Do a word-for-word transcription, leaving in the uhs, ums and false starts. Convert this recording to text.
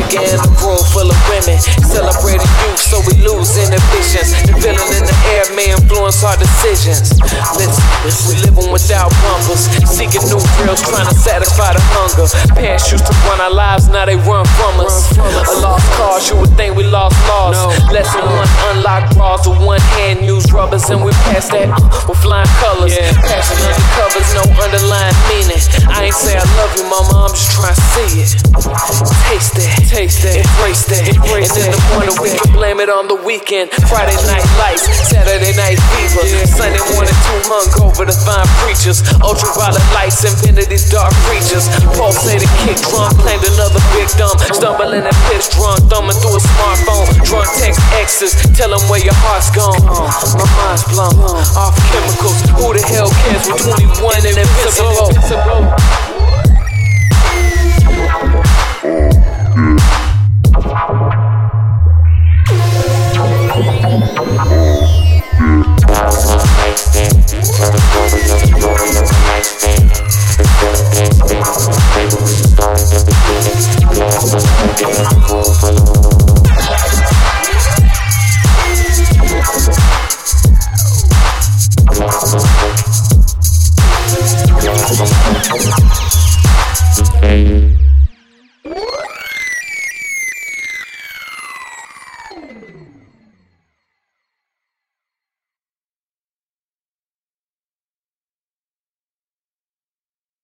nigga in a room full of women. Celebrating youth so we lose inhibitions. The feeling in the air may influence our decisions. Listen, we living without bumpers, seeking new thrills, trying to satisfy the hunger. Parents used to run our lives, now they run from us. A lost cause, you would think we lost laws. Lesson one, unlock bras with one hand, use rubbers, and we pass that with flying colors. Passion undercovers, no underlying meaning. I ain't say I love you, mama, I'm just trying to see it. Taste it, taste it, embrace that. And in the morning we can blame it on the weekend. Friday night lights, Saturday night fever. Sunday morning too hungover to find preachers. Ultraviolet lights invented these dark creatures. Pulsated, kick drum, claimed another victim. Stumbling and piss drunk, thumbing through a smartphone. Drunk text exes, tell them where your heart's gone. My mind's blown, off chemicals. Who the hell cares? We're twenty-one and invincible. Thank you.